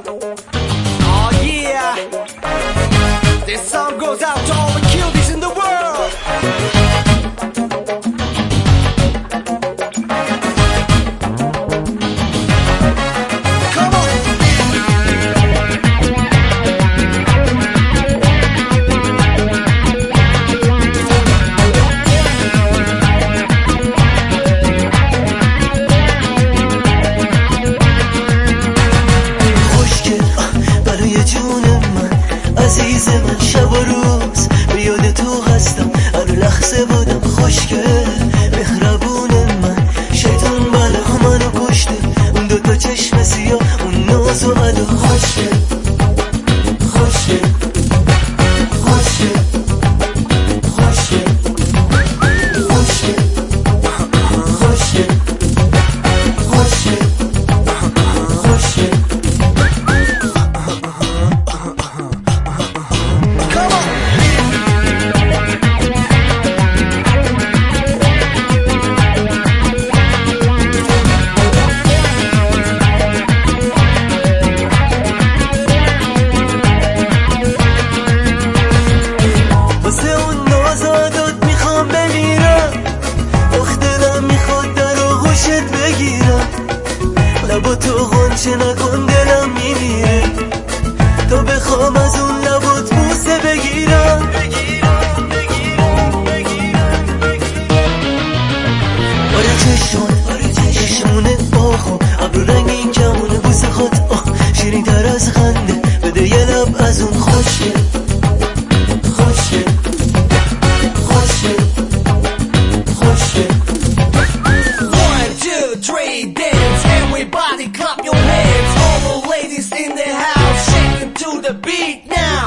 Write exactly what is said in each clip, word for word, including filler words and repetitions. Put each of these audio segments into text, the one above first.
Oh yeah, this song goes out to all the cuties in the world. Come on. خوشگل برای جون من عزیز من، شب و روز به یاد تو هستم، هر لحظه بودم خوشگل مهربون من. شیطان بله منو کشته، اون دوتا چشم سیاه، اون ناز و ادا. خوشگل خوشگل خوشگل خوشگل خوشگل خوشگل خوشگل خوشگل. لبا تو غنچه نکن دلم میمیره، تا بخوام از اون لبات بوسه بگیرم. آره چشمون چشمونه آخو، ابرو رنگ این کمونه، بوسه خود آه شیرین تر از خنده، بده یه لب از اون. خوشگل خوشگل خوشگل خوشگل. One, two, three, dance. Everybody clap your hands. All the ladies in the house, shaking to the beat now.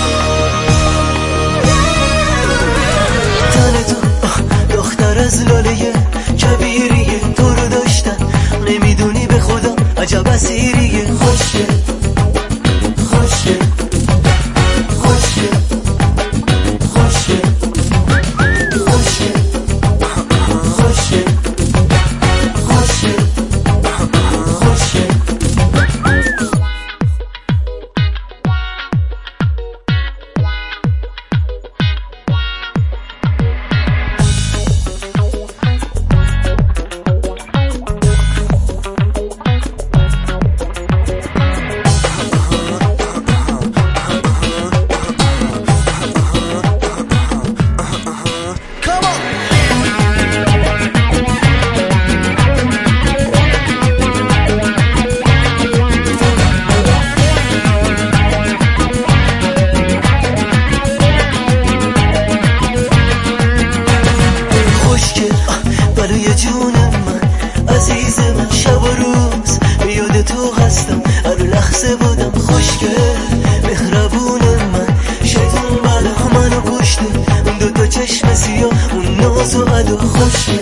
تن تو دختر از لاله کبیریه، تو رو داشتن نمیدونی به خدا عجب اسیریه. خوشگل خوشگل خوشگل خوشگل خوشگل خوشگل خوشگل خوشگل. برای جون من عزیز من، شب و روز به یاد تو هستم، هر لحظه بودم خوشگل مهربون من. شیطان بله منو کشته، اون دوتا چشم سیاه، اون ناز و ادا. خوشگل